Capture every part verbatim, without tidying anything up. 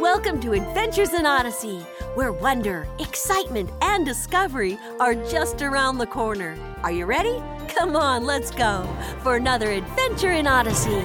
Welcome to Adventures in Odyssey, where wonder, excitement, and discovery are just around the corner. Are you ready? Come on, let's go for another Adventure in Odyssey.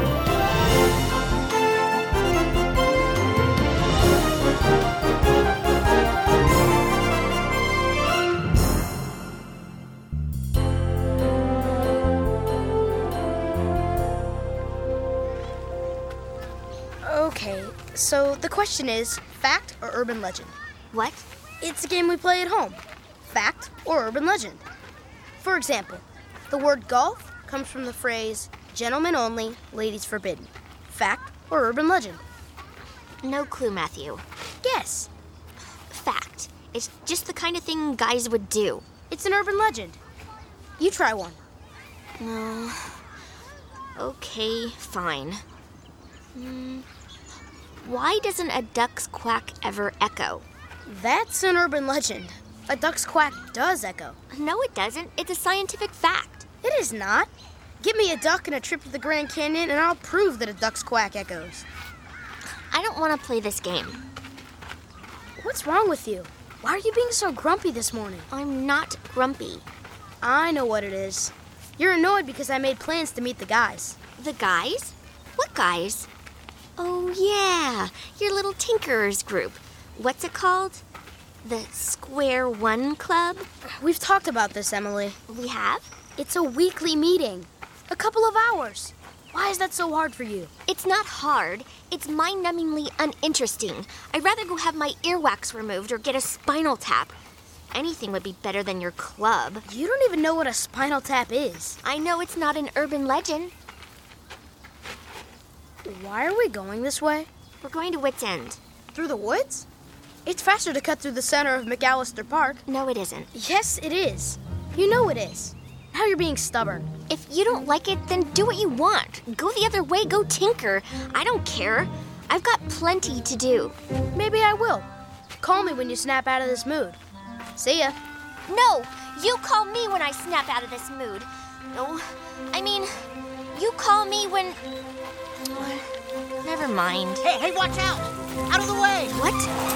Okay, so the question is, fact or urban legend? What? It's a game we play at home. Fact or urban legend? For example, the word golf comes from the phrase, gentlemen only, ladies forbidden. Fact or urban legend? No clue, Matthew. Guess. Fact. It's just the kind of thing guys would do. It's an urban legend. You try one. No. Okay, fine. Hmm. Why doesn't a duck's quack ever echo? That's an urban legend. A duck's quack does echo. No, it doesn't. It's a scientific fact. It is not. Give me a duck and a trip to the Grand Canyon, and I'll prove that a duck's quack echoes. I don't want to play this game. What's wrong with you? Why are you being so grumpy this morning? I'm not grumpy. I know what it is. You're annoyed because I made plans to meet the guys. The guys? What guys? Oh, yeah, your little Tinkerers group. What's it called? The Square One Club? We've talked about this, Emily. We have? It's a weekly meeting. A couple of hours. Why is that so hard for you? It's not hard. It's mind-numbingly uninteresting. I'd rather go have my earwax removed or get a spinal tap. Anything would be better than your club. You don't even know what a spinal tap is. I know it's not an urban legend. Why are we going this way? We're going to Wits End. Through the woods? It's faster to cut through the center of McAllister Park. No, it isn't. Yes, it is. You know it is. Now you're being stubborn. If you don't like it, then do what you want. Go the other way, go tinker. I don't care. I've got plenty to do. Maybe I will. Call me when you snap out of this mood. See ya. No, you call me when I snap out of this mood. No, I mean, you call me when... Never mind. Hey, hey, watch out! Out of the way! What?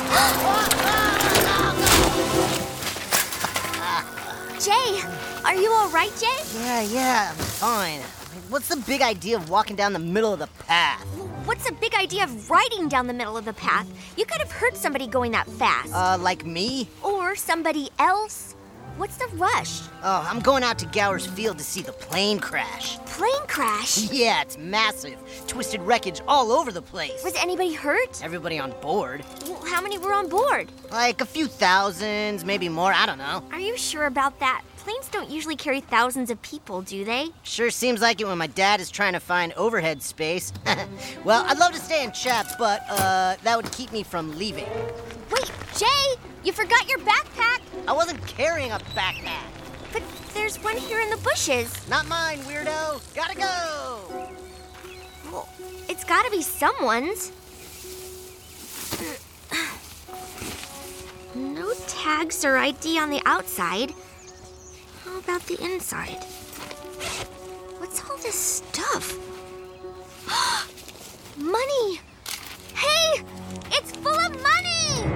Jay, are you all right, Jay? Yeah, yeah, I'm fine. What's the big idea of walking down the middle of the path? What's the big idea of riding down the middle of the path? You could have hurt somebody going that fast. Uh, like me? Or somebody else. What's the rush? Oh, I'm going out to Gowers Field to see the plane crash. Plane crash? Yeah, it's massive. Twisted wreckage all over the place. Was anybody hurt? Everybody on board. Well, how many were on board? Like a few thousands, maybe more, I don't know. Are you sure about that? Planes don't usually carry thousands of people, do they? Sure seems like it when my dad is trying to find overhead space. Well, I'd love to stay and chat, but uh, that would keep me from leaving. Wait, Jay! You forgot your backpack! I wasn't carrying a backpack. But there's one here in the bushes. Not mine, weirdo. Gotta go! Well, it's gotta be someone's. No tags or I D on the outside. How about the inside? What's all this stuff? Money! Hey! It's full of money!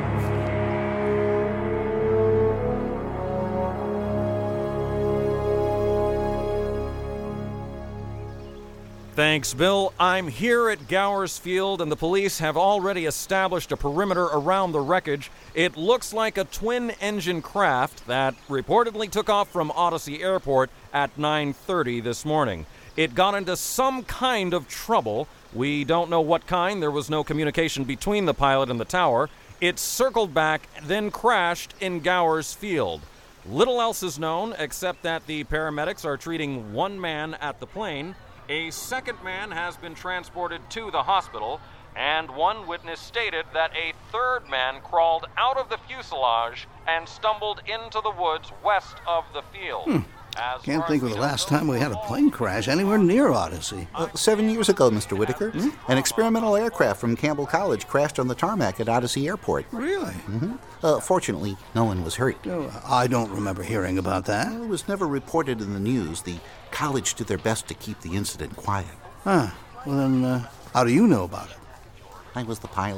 Thanks, Bill. I'm here at Gowers Field, and the police have already established a perimeter around the wreckage. It looks like a twin-engine craft that reportedly took off from Odyssey Airport at nine thirty this morning. It got into some kind of trouble. We don't know what kind. There was no communication between the pilot and the tower. It circled back, then crashed in Gowers Field. Little else is known except that the paramedics are treating one man at the plane. A second man has been transported to the hospital, and one witness stated that a third man crawled out of the fuselage and stumbled into the woods west of the field. Hmm. As Can't far think as of the we last know, time we had a plane crash anywhere near Odyssey. Uh, seven years ago, Mister Whitaker, Hmm? an experimental aircraft from Campbell College crashed on the tarmac at Odyssey Airport. Really? hmm Uh, fortunately, no one was hurt. Oh, I don't remember hearing about that. Well, it was never reported in the news. The college did their best to keep the incident quiet. Huh. Well, then, uh, how do you know about it? I was the pilot.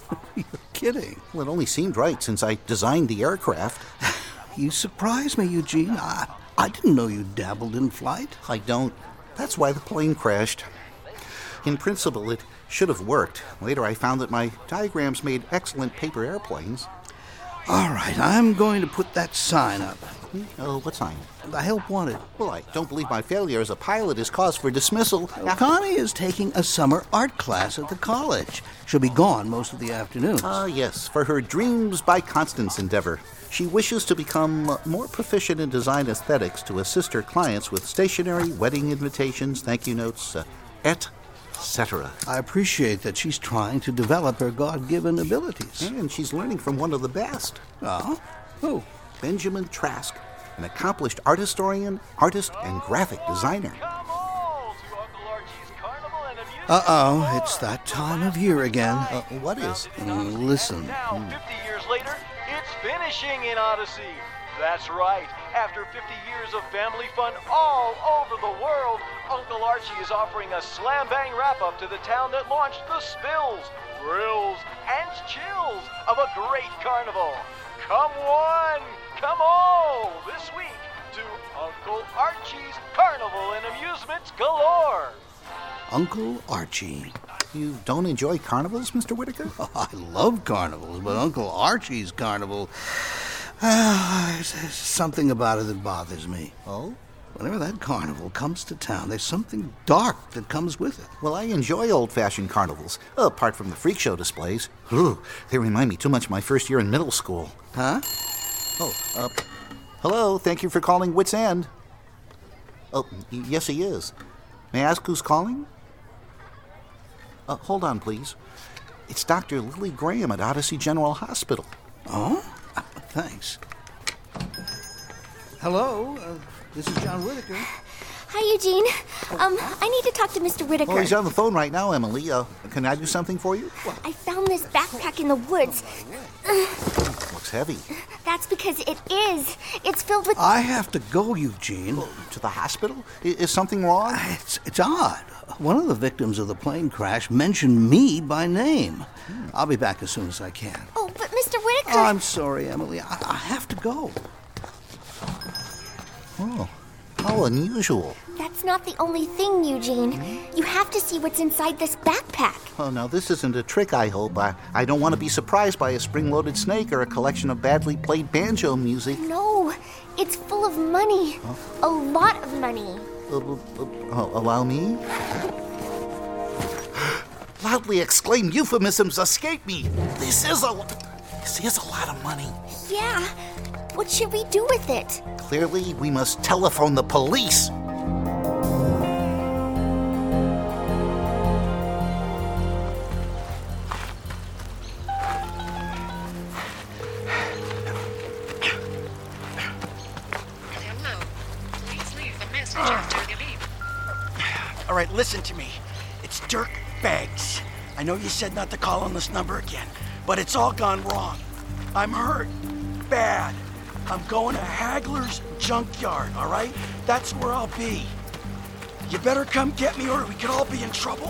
You're kidding. Well, it only seemed right since I designed the aircraft. You surprised me, Eugene. I, I didn't know you dabbled in flight. I don't. That's why the plane crashed. In principle, it should have worked. Later, I found that my diagrams made excellent paper airplanes. All right, I'm going to put that sign up. Hmm? Oh, what sign? The help wanted. Well, I don't believe my failure as a pilot is cause for dismissal. Connie is taking a summer art class at the college. She'll be gone most of the afternoons. Ah, uh, yes, for her Dreams by Constance endeavor. She wishes to become more proficient in design aesthetics to assist her clients with stationery, wedding invitations, thank you notes, uh, et cetera. I appreciate that she's trying to develop her God-given abilities. And she's learning from one of the best. Oh? Who? Benjamin Trask, an accomplished art historian, artist, and graphic designer. Uh-oh, it's that time of year again. Uh, what is? Mm, listen. Now, fifty years later, it's finishing in Odyssey. That's right. After fifty years of family fun all over the world, Uncle Archie is offering a slam-bang wrap-up to the town that launched the spills, thrills, and chills of a great carnival. Come one, come all, this week to Uncle Archie's Carnival and Amusements Galore. Uncle Archie. You don't enjoy carnivals, Mister Whitaker? Oh, I love carnivals, but Uncle Archie's carnival... Uh, there's something about it that bothers me. Oh? Whenever that carnival comes to town, there's something dark that comes with it. Well, I enjoy old-fashioned carnivals, apart from the freak show displays. Ooh, they remind me too much of my first year in middle school. Huh? Oh, uh, hello, thank you for calling Wits End. Oh, y- yes, he is. May I ask who's calling? Uh, hold on, please. It's Doctor Lily Graham at Odyssey General Hospital. Oh? Thanks. Hello, uh, this is John Whitaker. Hi, Eugene. Um, I need to talk to Mister Whitaker. Oh, he's on the phone right now, Emily. Uh, can I do something for you? I found this backpack in the woods. Looks heavy. That's because it is. It's filled with... I have to go, Eugene. Oh, to the hospital? I- is something wrong? It's, it's odd. One of the victims of the plane crash mentioned me by name. Hmm. I'll be back as soon as I can. Oh, but Mister Whitaker... Oh, I'm sorry, Emily. I, I have to go. Oh, how unusual. That's not the only thing, Eugene. You have to see what's inside this backpack. Oh, now this isn't a trick, I hope. I, I don't want to be surprised by a spring-loaded snake or a collection of badly played banjo music. No, it's full of money. Huh? A lot of money. Uh, uh, uh, allow me? Loudly exclaimed euphemisms escape me. This is a... This is a lot of money. Yeah. What should we do with it? Clearly, we must telephone the police. Hello. Please leave the message after the beep. All right, listen to me. It's Dirk Beggs. I know you said not to call on this number again, but it's all gone wrong. I'm hurt. Bad. I'm going to Hagler's Junkyard, all right? That's where I'll be. You better come get me or we could all be in trouble.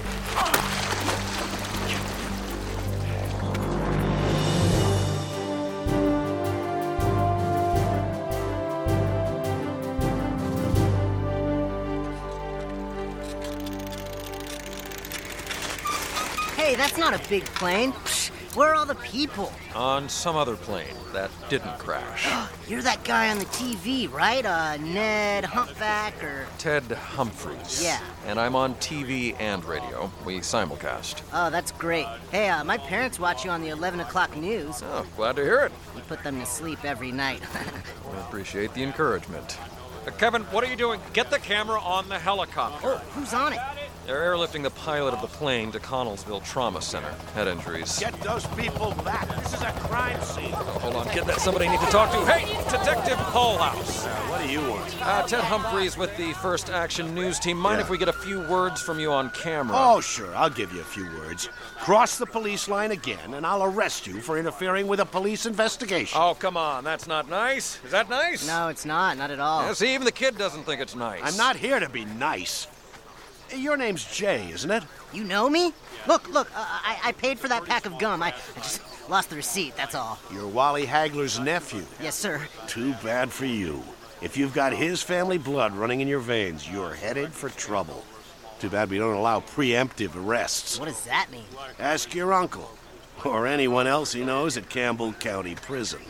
Hey, that's not a big plane. Psh, where are all the people? On some other plane that didn't crash. You're that guy on the T V, right? Uh, Ned Humpback or... Ted Humphries. Yeah. And I'm on T V and radio. We simulcast. Oh, that's great. Hey, uh, my parents watch you on the eleven o'clock news. Oh, glad to hear it. You put them to sleep every night. I appreciate the encouragement. Uh, Kevin, what are you doing? Get the camera on the helicopter. Oh, who's on it? They're airlifting the pilot of the plane to Connellsville Trauma Center. Head injuries. Get those people back. This is a crime scene. Oh, hold on, get that. Somebody I need to talk to. Hey, Detective Hallhouse. Uh, what do you want? Uh, Ted Humphries with the First Action News Team. Mind Yeah. if we get a few words from you on camera? Oh, sure. I'll give you a few words. Cross the police line again, and I'll arrest you for interfering with a police investigation. Oh, come on. That's not nice. Is that nice? No, it's not. Not at all. Yeah, see, even the kid doesn't think it's nice. I'm not here to be nice. your name's Jay, isn't it? You know me? Look, look, uh, I, I paid for that pack of gum. I, I just lost the receipt, that's all. You're Wally Hagler's nephew. Yes, sir. Too bad for you. If you've got his family blood running in your veins, you're headed for trouble. Too bad we don't allow preemptive arrests. What does that mean? Ask your uncle, or anyone else he knows at Campbell County Prison.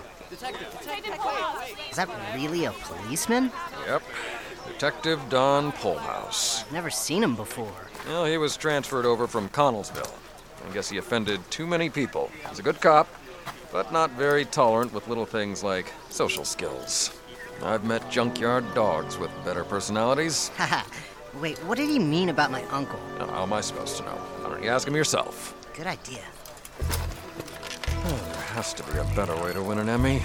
Is that really a policeman? Yep. Detective Don Polhouse. I've never seen him before. Well, he was transferred over from Connellsville. I guess he offended too many people. He's a good cop, but not very tolerant with little things like social skills. I've met junkyard dogs with better personalities. Haha. Wait, what did he mean about my uncle? Now, how am I supposed to know? Why don't you ask him yourself? Good idea. Oh, there has to be a better way to win an Emmy.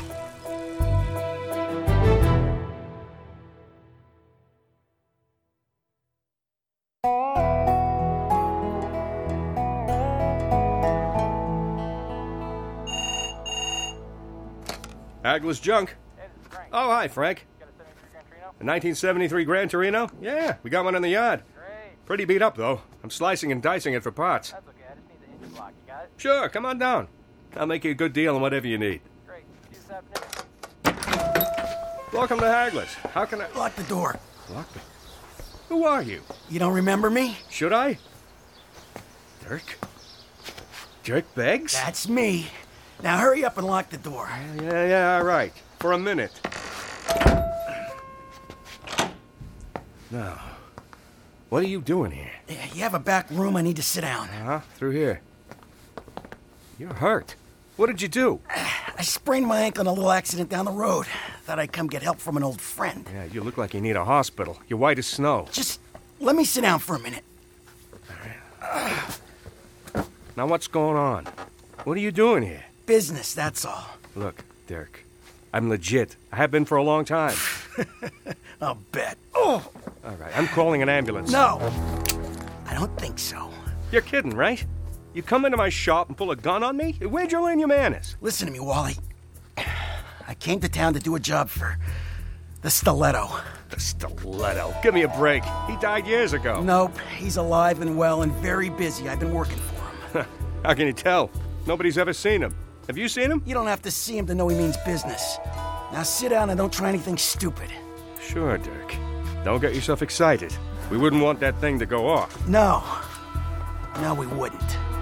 Hagler's Junk. Oh, hi, Frank. A nineteen seventy-three Gran Torino? Yeah, we got one in the yard. Pretty beat up, though. I'm slicing and dicing it for parts. That's okay. I just need the engine block. You got it? Sure, come on down. I'll make you a good deal on whatever you need. Great. See you this afternoon. Welcome to Hagler's. How can I... Lock the door. Lock the... Who are you? You don't remember me? Should I? Dirk? Dirk Beggs? That's me. Now hurry up and lock the door. Yeah, yeah, yeah, all right. For a minute. Now, what are you doing here? You have a back room. I need to sit down. Uh-huh, through here. You're hurt. What did you do? I sprained my ankle in a little accident down the road. Thought I'd come get help from an old friend. Yeah, you look like you need a hospital. You're white as snow. Just let me sit down for a minute. Now what's going on? What are you doing here? Business, that's all. Look, Dirk, I'm legit. I have been for a long time. I'll bet. Oh! All right, I'm calling an ambulance. No! I don't think so. You're kidding, right? You come into my shop and pull a gun on me? Where'd you learn your manners? Listen to me, Wally. I came to town to do a job for the Stiletto. The Stiletto? Give me a break. He died years ago. Nope. He's alive and well and very busy. I've been working for him. How can you tell? Nobody's ever seen him. Have you seen him? You don't have to see him to know he means business. Now sit down and don't try anything stupid. Sure, Dirk. Don't get yourself excited. We wouldn't want that thing to go off. No. No, we wouldn't.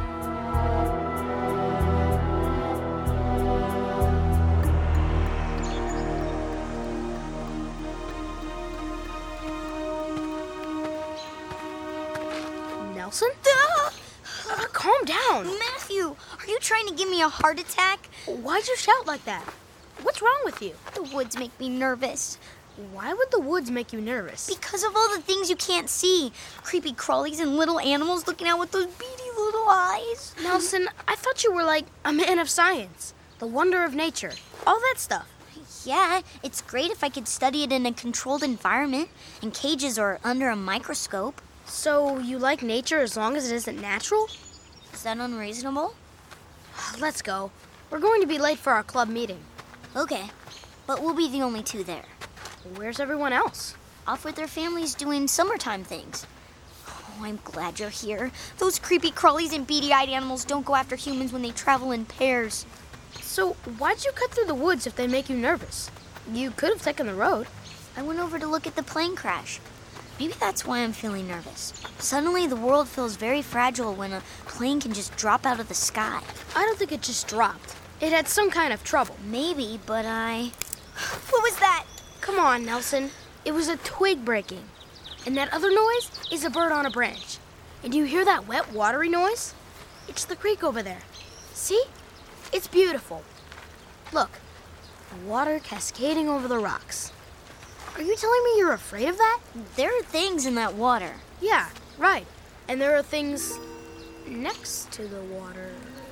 Nelson? Uh, calm down. Matthew, are you trying to give me a heart attack? Why'd you shout like that? What's wrong with you? The woods make me nervous. Why would the woods make you nervous? Because of all the things you can't see. Creepy crawlies and little animals looking out with those beady little eyes. Nelson, I thought you were like a man of science, the wonder of nature, all that stuff. Yeah, it's great if I could study it in a controlled environment, in cages or under a microscope. So you like nature as long as it isn't natural? Is that unreasonable? Let's go. We're going to be late for our club meeting. Okay, but we'll be the only two there. Where's everyone else? Off with their families doing summertime things. Oh, I'm glad you're here. Those creepy crawlies and beady-eyed animals don't go after humans when they travel in pairs. So why'd you cut through the woods if they make you nervous? You could have taken the road. I went over to look at the plane crash. Maybe that's why I'm feeling nervous. Suddenly the world feels very fragile when a plane can just drop out of the sky. I don't think it just dropped. It had some kind of trouble. Maybe, but I... What was that? Come on, Nelson. It was a twig breaking. And that other noise is a bird on a branch. And do you hear that wet, watery noise? It's the creek over there. See? It's beautiful. Look, the water cascading over the rocks. Are you telling me you're afraid of that? There are things in that water. Yeah, right. And there are things next to the water.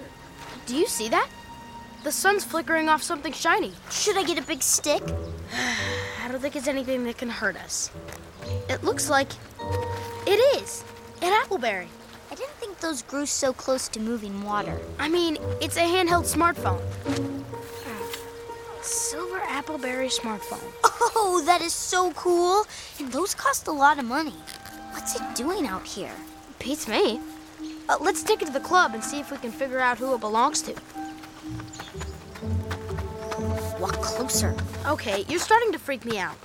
Do you see that? The sun's flickering off something shiny. Should I get a big stick? I don't think it's anything that can hurt us. It looks like... It is! An appleberry. I didn't think those grew so close to moving water. I mean, it's a handheld smartphone. Silver appleberry smartphone. Oh, that is so cool. And those cost a lot of money. What's it doing out here? Beats me. Uh, let's take it to the club and see if we can figure out who it belongs to. Walk closer. Okay, you're starting to freak me out.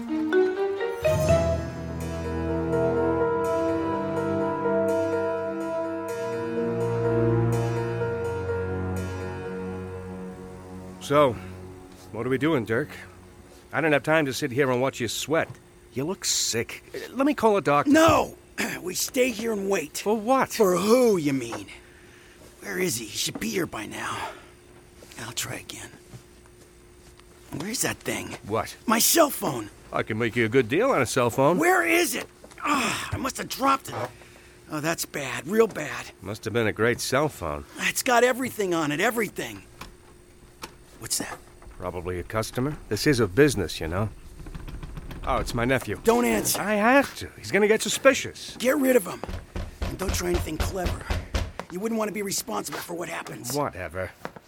So, what are we doing, Dirk? I don't have time to sit here and watch you sweat. You look sick. Let me call a doctor. No! We stay here and wait. For what? For who, you mean? Where is he? He should be here by now. I'll try again. Where's that thing? What? My cell phone. I can make you a good deal on a cell phone. Where is it? Ah, I must have dropped it. Oh, that's bad. Real bad. Must have been a great cell phone. It's got everything on it. Everything. What's that? Probably a customer. This is a business, you know. Oh, it's my nephew. Don't answer. I have to. He's gonna get suspicious. Get rid of him. And don't try anything clever. You wouldn't want to be responsible for what happens. Whatever.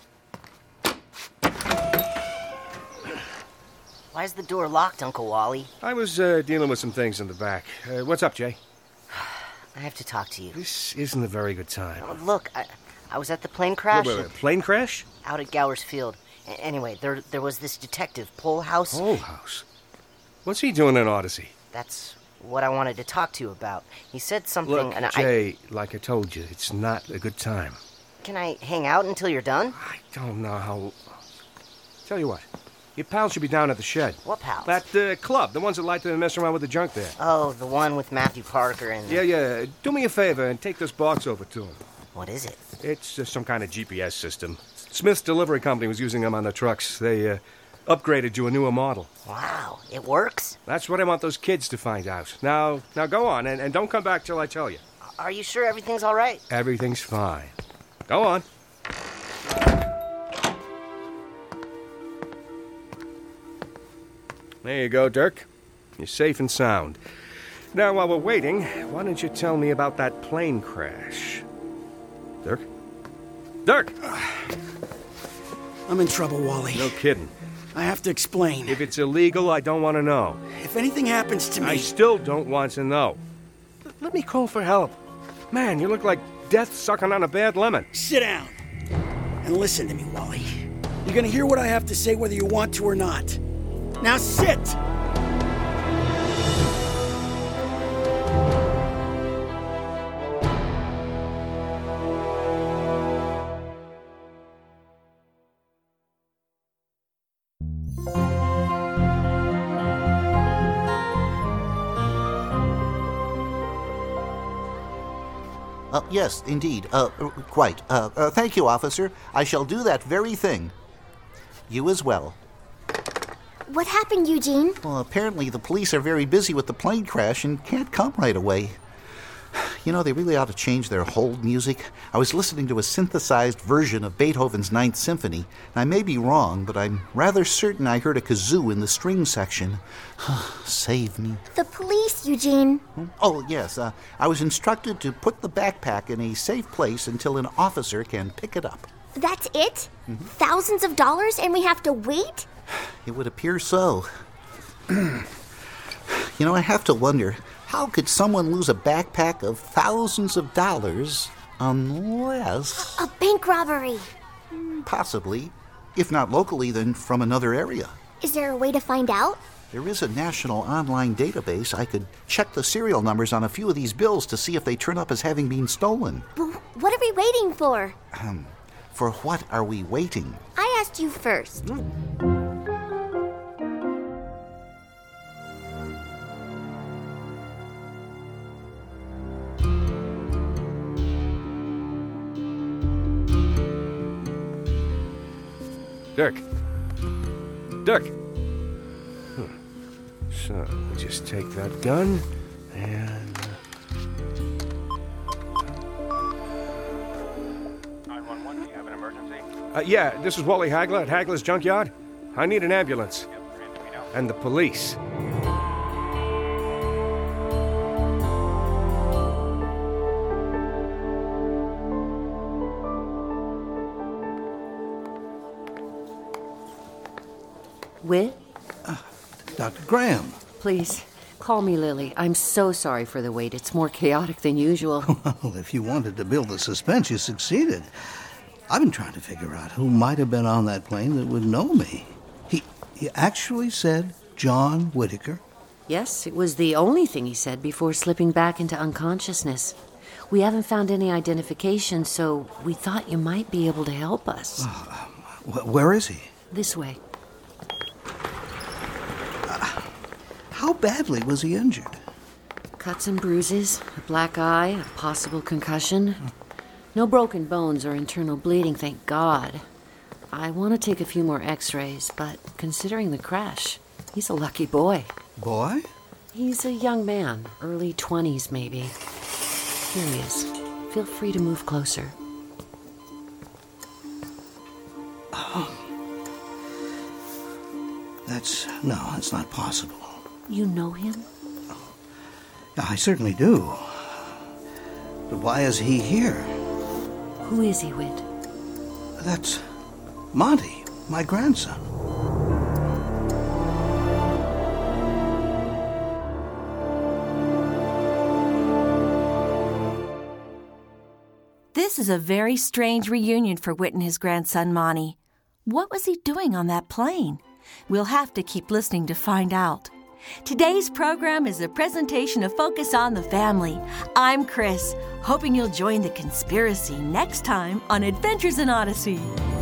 Why is the door locked, Uncle Wally? I was uh, dealing with some things in the back. Uh, what's up, Jay? I have to talk to you. This isn't a very good time. Oh, look, I, I was at the plane crash. Wait, wait, wait. Plane crash? Out at Gowers Field. A- anyway, there there was this detective, Polehouse. Polehouse? What's he doing in Odyssey? That's what I wanted to talk to you about. He said something, Look, and Jay, I... like I told you, it's not a good time. Can I hang out until you're done? I don't know how... Tell you what. Your pals should be down at the shed. What pals? That uh, club, the ones that like to mess around with the junk there. Oh, the one with Matthew Parker and... Yeah, yeah. Do me a favor and take this box over to him. What is it? It's just some kind of G P S system. Smith's Delivery Company was using them on the trucks. They uh, upgraded to a newer model. Wow, it works? That's what I want those kids to find out. Now, now go on, and, and don't come back till I tell you. Are you sure everything's all right? Everything's fine. Go on. There you go, Dirk. You're safe and sound. Now, while we're waiting, why don't you tell me about that plane crash? Dirk? Dirk! I'm in trouble, Wally. No kidding. I have to explain. If it's illegal, I don't want to know. If anything happens to me... I still don't want to know. L- let me call for help. Man, you look like death sucking on a bad lemon. Sit down. And listen to me, Wally. You're gonna hear what I have to say whether you want to or not. Now sit! Uh, yes, indeed. Uh, quite. Uh, uh, thank you, officer. I shall do that very thing. You as well. What happened, Eugene? Well, apparently the police are very busy with the plane crash and can't come right away. You know, they really ought to change their hold music. I was listening to a synthesized version of Beethoven's Ninth Symphony, and I may be wrong, but I'm rather certain I heard a kazoo in the string section. Save me. The police, Eugene. Oh, yes. Uh, I was instructed to put the backpack in a safe place until an officer can pick it up. That's it? Mm-hmm. Thousands of dollars and we have to wait? It would appear so. You know, I have to wonder, how could someone lose a backpack of thousands of dollars unless... A bank robbery. Possibly. If not locally, then from another area. Is there a way to find out? There is a national online database. I could check the serial numbers on a few of these bills to see if they turn up as having been stolen. But what are we waiting for? Um, for what are we waiting? I asked you first. Dirk. Dirk. Huh. So, we just take that gun and... nine one one, do you have an emergency? Uh, yeah, this is Wally Hagler at Hagler's Junkyard. I need an ambulance. And the police. With? Uh, Doctor Graham. Please, Call me Lily. I'm so sorry for the wait. It's more chaotic than usual. Well, if you wanted to build the suspense, you succeeded. I've been trying to figure out who might have been on that plane that would know me. He, he actually said John Whitaker. Yes, it was the only thing he said before slipping back into unconsciousness. We haven't found any identification, so we thought you might be able to help us. Oh, uh, where is he? This way. Uh, how badly was he injured? Cuts and bruises, a black eye, a possible concussion. No broken bones or internal bleeding, thank God. I want to take a few more x-rays, but considering the crash, he's a lucky boy. Boy? He's a young man, early twenties maybe. Here he is. Feel free to move closer. Oh. That's... no, that's not possible. You know him? I certainly do. But why is he here? Who is he with? That's Monty, my grandson. This is a very strange reunion for Whit and his grandson, Monty. What was he doing on that plane? We'll have to keep listening to find out. Today's program is a presentation of Focus on the Family. I'm Chris, hoping you'll join the conspiracy next time on Adventures in Odyssey.